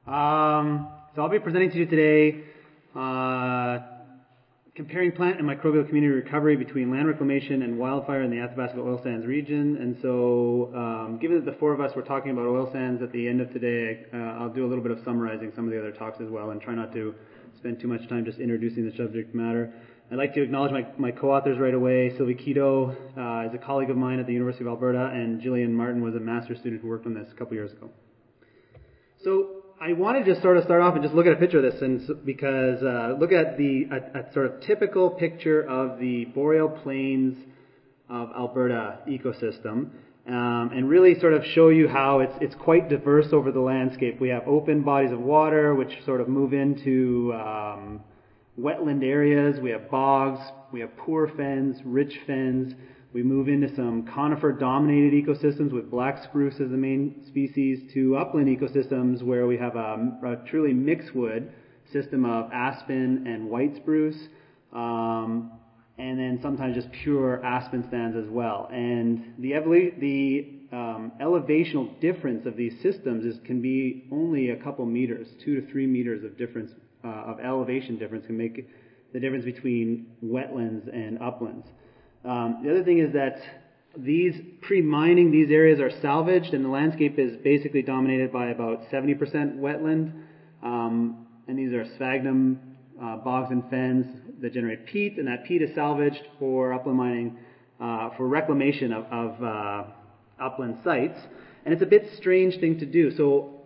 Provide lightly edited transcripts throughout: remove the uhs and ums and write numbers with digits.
So I'll be presenting to you today comparing plant and microbial community recovery between land reclamation and wildfire in the Athabasca oil sands region. And so given that the four of us were talking about oil sands at the end of today, I'll do a little bit of summarizing some of the other talks as well and try not to spend too much time just introducing the subject matter. I'd like to acknowledge my co-authors right away. Sylvie Keto is a colleague of mine at the University of Alberta, and Gillian Martin was a master's student who worked on this a couple years ago. So I wanted to just sort of start off and just look at a picture of this, because look at a sort of typical picture of the boreal plains of Alberta ecosystem, and really sort of show you how it's quite diverse over the landscape. We have open bodies of water which sort of move into wetland areas. We have bogs. We have poor fens, rich fens. We move into some conifer-dominated ecosystems with black spruce as the main species, to upland ecosystems where we have a truly mixed wood system of aspen and white spruce, and then sometimes just pure aspen stands as well. And the elevational difference of these systems can be only a couple meters, 2 to 3 meters of difference, of elevation difference can make the difference between wetlands and uplands. The other thing is that pre-mining, these areas are salvaged, and the landscape is basically dominated by about 70% wetland. And these are sphagnum bogs and fens that generate peat, and that peat is salvaged for upland mining, for reclamation of upland sites. And it's a bit strange thing to do. So,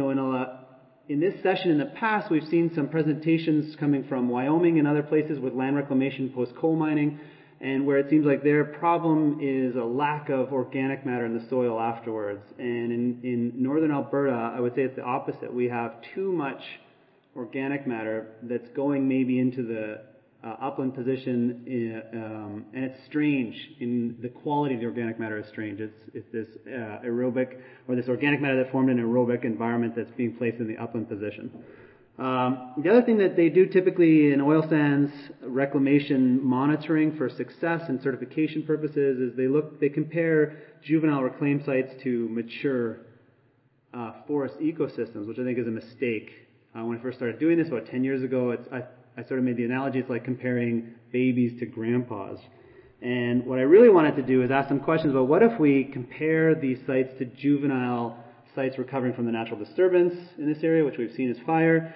in this session in the past, we've seen some presentations coming from Wyoming and other places with land reclamation post-coal mining, and where it seems like their problem is a lack of organic matter in the soil afterwards. And in northern Alberta, I would say it's the opposite. We have too much organic matter that's going maybe into the upland position, and it's strange. The quality of the organic matter is strange. It's this aerobic, or this organic matter that formed in an aerobic environment that's being placed in the upland position. The other thing that they do typically in oil sands reclamation monitoring for success and certification purposes is they compare juvenile reclaim sites to mature forest ecosystems, which I think is a mistake. When I first started doing this about 10 years ago, I sort of made the analogy, it's like comparing babies to grandpas. And what I really wanted to do is ask some questions about what if we compare these sites to juvenile sites recovering from the natural disturbance in this area, which we've seen as fire,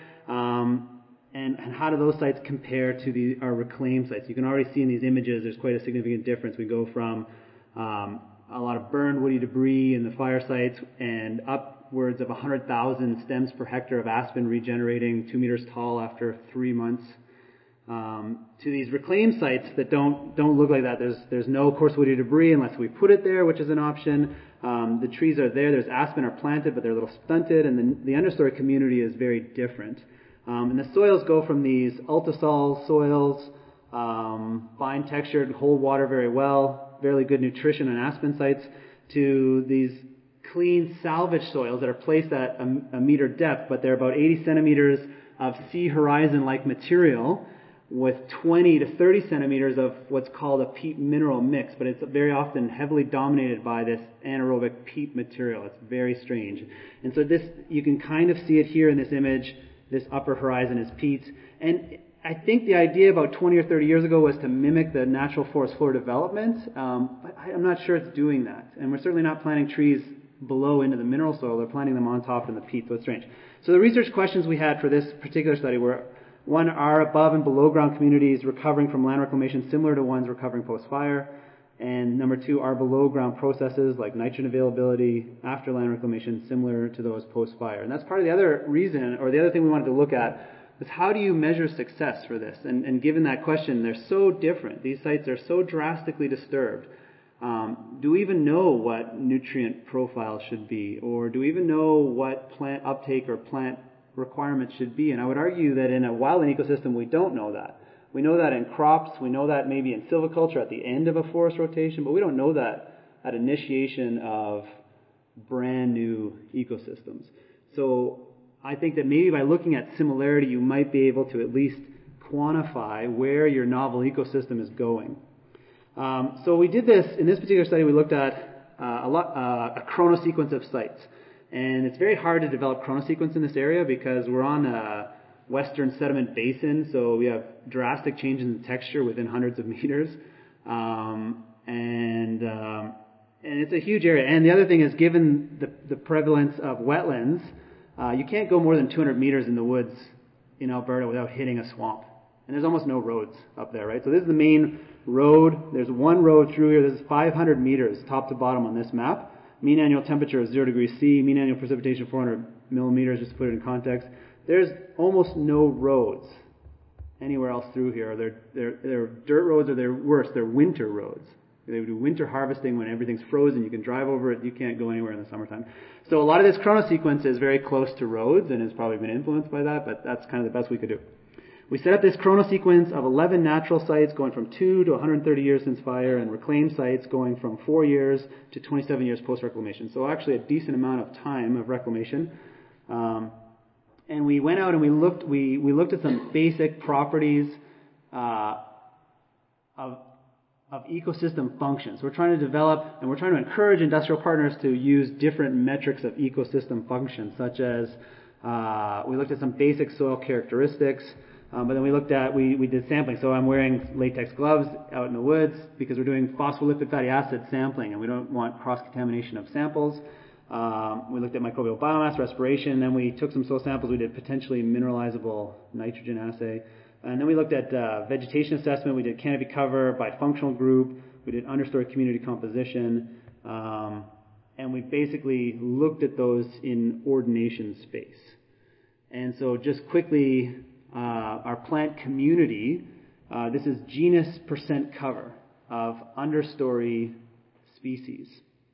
and how do those sites compare to our reclaim sites? You can already see in these images there's quite a significant difference. We go from a lot of burned woody debris in the fire sites and upwards of 100,000 stems per hectare of aspen regenerating 2 meters tall after 3 months, to these reclaim sites that don't look like that. There's no coarse woody debris unless we put it there, which is an option. The trees are there. There's aspen are planted, but they're a little stunted, and the understory community is very different. And the soils go from these ultisol soils, fine textured, hold water very well, fairly good nutrition on aspen sites, to these clean salvage soils that are placed at a meter depth, but they're about 80 centimeters of sea horizon-like material, with 20 to 30 centimeters of what's called a peat mineral mix, but it's very often heavily dominated by this anaerobic peat material. It's very strange. And so you can kind of see it here in this image. This upper horizon is peat. And I think the idea about 20 or 30 years ago was to mimic the natural forest floor development, but I'm not sure it's doing that. And we're certainly not planting trees below into the mineral soil. They're planting them on top in the peat, so it's strange. So the research questions we had for this particular study were, one, are above and below ground communities recovering from land reclamation similar to ones recovering post-fire? And number 2, are below ground processes like nitrogen availability after land reclamation similar to those post-fire? And that's part of the other reason, or the other thing we wanted to look at, is how do you measure success for this? And given that question, they're so different. These sites are so drastically disturbed. Do we even know what nutrient profile should be? Or do we even know what plant uptake or plant requirements should be? And I would argue that in a wildland ecosystem, we don't know that. We know that in crops, we know that maybe in silviculture at the end of a forest rotation, but we don't know that at initiation of brand new ecosystems. So I think that maybe by looking at similarity, you might be able to at least quantify where your novel ecosystem is going. So we did this, in this particular study, we looked at a chronosequence of sites. And it's very hard to develop chronosequence in this area because we're on a western sediment basin, so we have drastic changes in texture within hundreds of meters. And it's a huge area. And the other thing is, given the prevalence of wetlands, you can't go more than 200 meters in the woods in Alberta without hitting a swamp. And there's almost no roads up there, right? So this is the main road. There's one road through here. This is 500 meters top to bottom on this map. Mean annual temperature is 0 degrees C. Mean annual precipitation 400 millimeters, just to put it in context. There's almost no roads anywhere else through here. They're dirt roads, or they're worse, they're winter roads. They do winter harvesting when everything's frozen. You can drive over it. You can't go anywhere in the summertime. So a lot of this chronosequence is very close to roads and has probably been influenced by that, but that's kind of the best we could do. We set up this chronosequence of 11 natural sites going from 2 to 130 years since fire, and reclaimed sites going from 4 years to 27 years post-reclamation. So actually a decent amount of time of reclamation. And we went out and we looked at some basic properties of ecosystem functions. We're trying to develop and we're trying to encourage industrial partners to use different metrics of ecosystem functions, such as we looked at some basic soil characteristics, but then we did sampling. So I'm wearing latex gloves out in the woods because we're doing phospholipid fatty acid sampling and we don't want cross-contamination of samples. We looked at microbial biomass, respiration, then we took some soil samples. We did potentially mineralizable nitrogen assay. And then we looked at vegetation assessment. We did canopy cover by functional group. We did understory community composition. And we basically looked at those in ordination space. And so just quickly, our plant community, this is genus percent cover of understory species.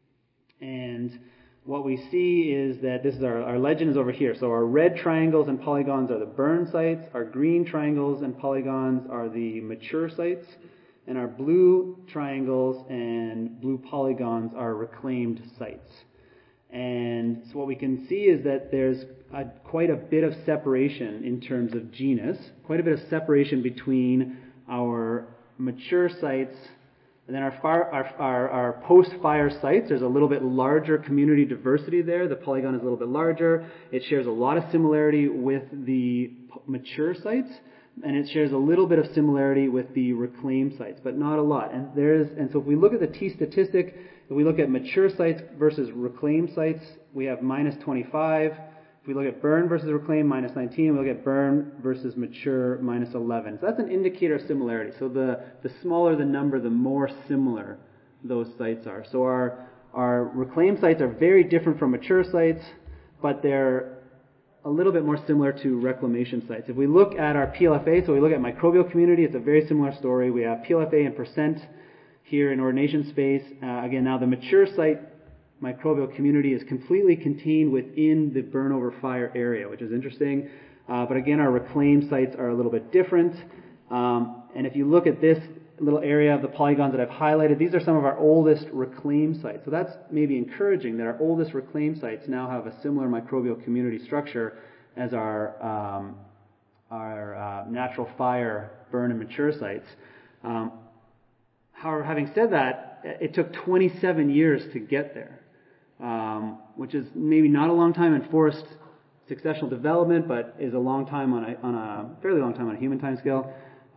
And what we see is that this is our legend is over here. So our red triangles and polygons are the burn sites. Our green triangles and polygons are the mature sites. And our blue triangles and blue polygons are reclaimed sites. And so what we can see is that there's quite a bit of separation in terms of genus, quite a bit of separation between our mature sites. And then our post-fire sites, there's a little bit larger community diversity there. The polygon is a little bit larger. It shares a lot of similarity with the mature sites, and it shares a little bit of similarity with the reclaimed sites, but not a lot. And so if we look at the T statistic, if we look at mature sites versus reclaimed sites, we have minus 25. If we look at burn versus reclaim, minus 19. We look at burn versus mature, minus 11. So that's an indicator of similarity. So the smaller the number, the more similar those sites are. So our reclaimed sites are very different from mature sites, but they're a little bit more similar to reclamation sites. If we look at our PLFA, so we look at microbial community, it's a very similar story. We have PLFA and percent here in ordination space. Again, now the mature site microbial community is completely contained within the burn over fire area, which is interesting. But again, our reclaimed sites are a little bit different. And if you look at this little area of the polygons that I've highlighted, these are some of our oldest reclaimed sites. So that's maybe encouraging that our oldest reclaimed sites now have a similar microbial community structure as our natural fire burn and mature sites. However, having said that, it took 27 years to get there. Which is maybe not a long time in forest successional development, but is a long time on a fairly long time on a human time scale.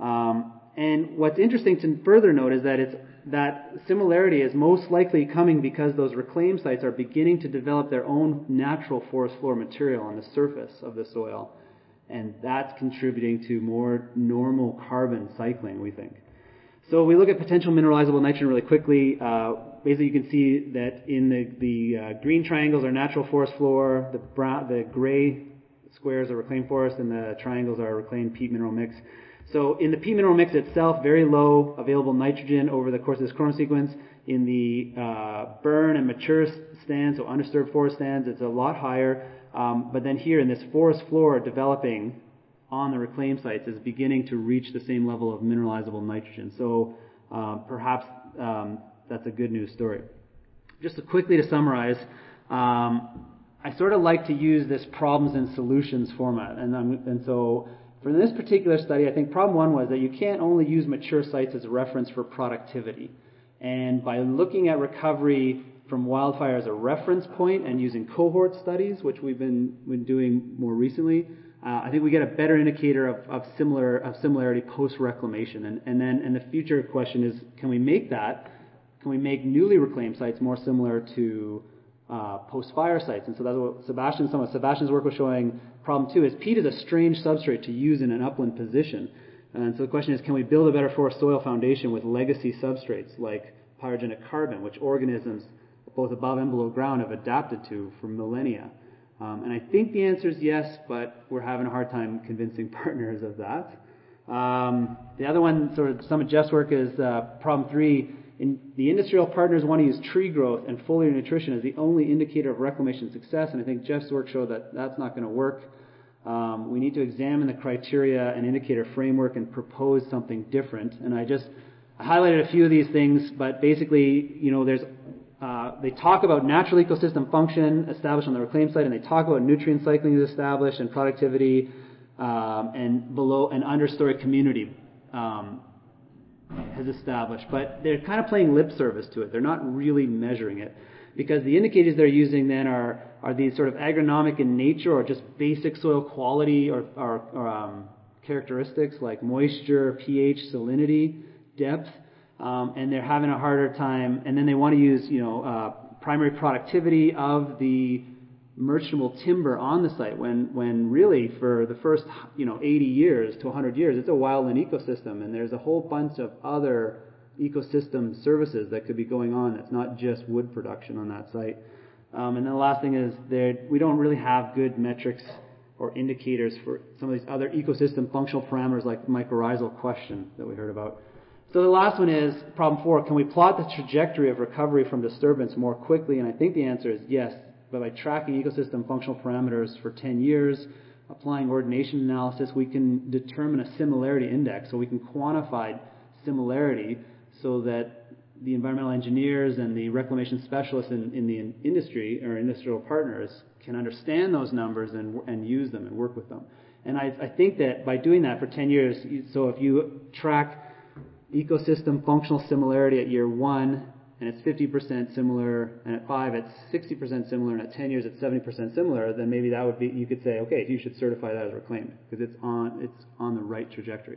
And what's interesting to further note is that that similarity is most likely coming because those reclaimed sites are beginning to develop their own natural forest floor material on the surface of the soil, and that's contributing to more normal carbon cycling, we think. So we look at potential mineralizable nitrogen really quickly. Basically, you can see that in the green triangles are natural forest floor, the gray squares are reclaimed forest, and the triangles are reclaimed peat mineral mix. So in the peat mineral mix itself, very low available nitrogen over the course of this chronosequence. In the burn and mature stands, so undisturbed forest stands, it's a lot higher. But then here in this forest floor developing on the reclaimed sites is beginning to reach the same level of mineralizable nitrogen. So perhaps that's a good news story. Just quickly to summarize, I sort of like to use this problems and solutions format. And so for this particular study, I think problem one was that you can't only use mature sites as a reference for productivity. And by looking at recovery from wildfire as a reference point and using cohort studies, which we've been doing more recently, I think we get a better indicator of similarity post-reclamation. And the future question is, can we make newly reclaimed sites more similar to post-fire sites? And so that's what some of Sebastian's work was showing. Problem 2 is peat is a strange substrate to use in an upland position. And so the question is, can we build a better forest soil foundation with legacy substrates like pyrogenic carbon, which organisms both above and below ground have adapted to for millennia? And I think the answer is yes, but we're having a hard time convincing partners of that. The other one, sort of some of Jeff's work, is problem 3. The industrial partners want to use tree growth and foliar nutrition as the only indicator of reclamation success, and I think Jeff's work showed that that's not going to work. We need to examine the criteria and indicator framework and propose something different. And I highlighted a few of these things, but basically, they talk about natural ecosystem function established on the reclaimed site, and they talk about nutrient cycling is established and productivity, and below and understory community has established. But they're kind of playing lip service to it. They're not really measuring it, because the indicators they're using then are these sort of agronomic in nature, or just basic soil quality or characteristics like moisture, pH, salinity, depth. And they're having a harder time, and then they want to use, primary productivity of the merchantable timber on the site, when really for the first, 80 years to 100 years, it's a wildland ecosystem, and there's a whole bunch of other ecosystem services that could be going on that's not just wood production on that site. And then the last thing is we don't really have good metrics or indicators for some of these other ecosystem functional parameters like the mycorrhizal question that we heard about. So the last one is problem 4. Can we plot the trajectory of recovery from disturbance more quickly? And I think the answer is yes. But by tracking ecosystem functional parameters for 10 years, applying ordination analysis, we can determine a similarity index. So we can quantify similarity so that the environmental engineers and the reclamation specialists in the industry or industrial partners can understand those numbers and use them and work with them. And I think that by doing that for 10 years, so if you track ecosystem functional similarity at year 1, and it's 50% similar, and at 5 it's 60% similar, and at 10 years it's 70% similar, then maybe that would be, you could say, okay, you should certify that as reclaimed, because it's on the right trajectory.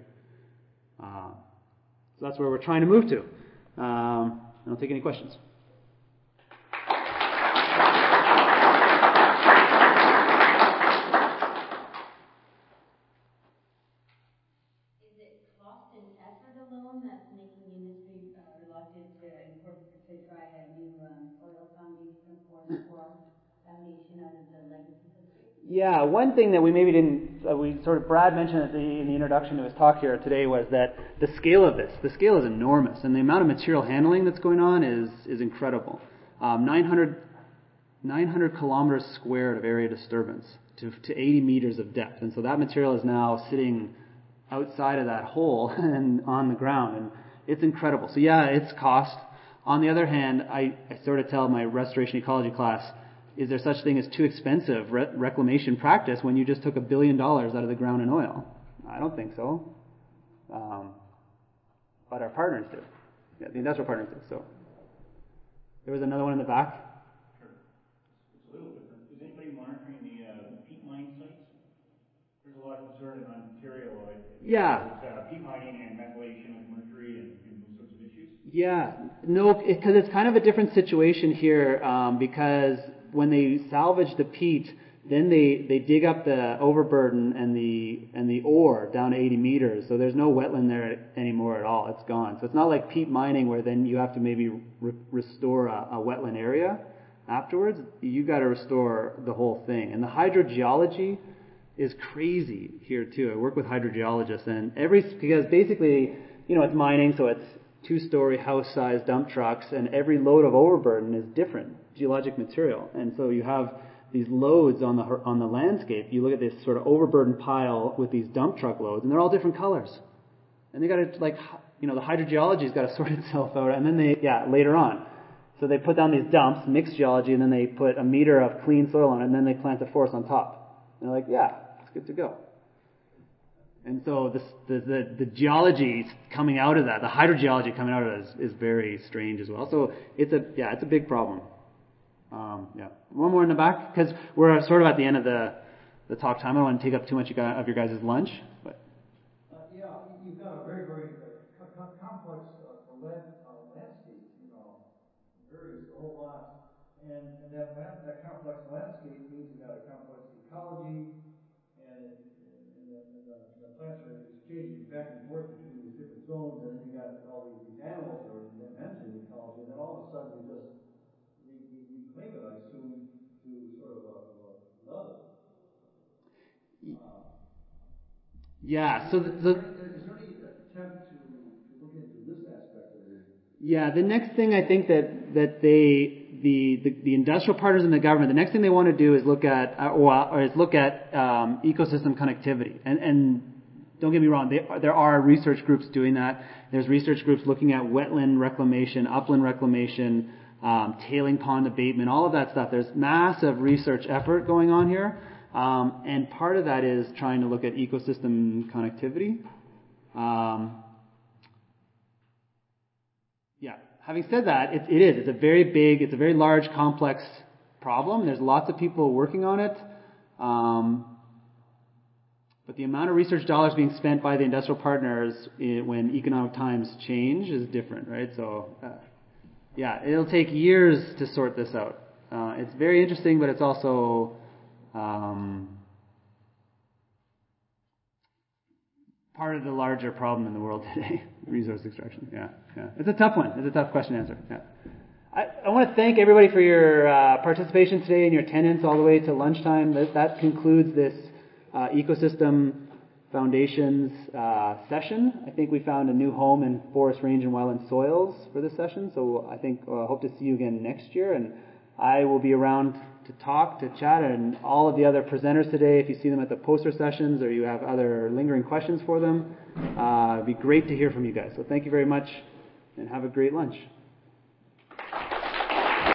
So that's where we're trying to move to. I'll take any questions. Yeah, one thing that we maybe didn't, Brad mentioned in the introduction to his talk here today was that the scale of this, the scale is enormous, and the amount of material handling that's going on is incredible. 900 kilometers squared of area disturbance to 80 meters of depth, and so that material is now sitting outside of that hole and on the ground, and it's incredible. So yeah, it's cost. On the other hand, I sort of tell my restoration ecology class, is there such thing as too expensive reclamation practice when you just took $1 billion out of the ground in oil? I don't think so. But our partners do. Yeah, the industrial partners do. So there was another one in the back. Sure. It's a little different. Is anybody monitoring the peat mine sites? There's a lot of concern in Ontario with peat mining and methylation of mercury and those sorts of issues. Yeah. No, because it's kind of a different situation here because when they salvage the peat, then they dig up the overburden and the ore down to 80 meters. So there's no wetland there anymore at all. It's gone. So it's not like peat mining where then you have to maybe restore a wetland area afterwards. You got to restore the whole thing. And the hydrogeology is crazy here too. I work with hydrogeologists, and because basically, it's mining, so it's 2-story house-sized dump trucks, and every load of overburden is different geologic material, and so you have these loads on the landscape. You look at this sort of overburden pile with these dump truck loads, and they're all different colors, and they got to the hydrogeology's got to sort itself out, and then later on, so they put down these dumps, mixed geology, and then they put a meter of clean soil on it, and then they plant a forest on top, and they're like, yeah, it's good to go. And so the geology coming out of that, the hydrogeology coming out of that is very strange as well. So it's a big problem. Yeah. One more in the back, because we're sort of at the end of the talk time. I don't want to take up too much of your guys' lunch. But. Yeah, you've got a very, very complex landscape, varies a whole lot. And that complex landscape means you've got a complex ecology, and the plants are exchanging back and forth between these different zones, and then you got all these animals that are entering the ecology, and then all of a sudden you just reclaim it, I assume, to sort of a level. Yeah. So is there any attempt to look into this aspect of it? Yeah. The next thing I think that the industrial partners in the government, the next thing they want to do is look at ecosystem connectivity. And don't get me wrong, there are research groups doing that. There's research groups looking at wetland reclamation, upland reclamation, tailing pond abatement, all of that stuff. There's massive research effort going on here. And part of that is trying to look at ecosystem connectivity. Yeah. Having said that, it's a very large, complex problem. There's lots of people working on it. But the amount of research dollars being spent by the industrial partners when economic times change is different, right? So, yeah, it'll take years to sort this out. It's very interesting, but it's also part of the larger problem in the world today, resource extraction. Yeah. It's a tough one. It's a tough question to answer. Yeah. I want to thank everybody for your participation today and your attendance all the way to lunchtime. That concludes this Ecosystem Foundations session. I think we found a new home in forest, range, and wetland soils for this session. So I think hope to see you again next year. And I will be around to talk, to chat, and all of the other presenters today, if you see them at the poster sessions or you have other lingering questions for them, it'd be great to hear from you guys. So thank you very much, and have a great lunch.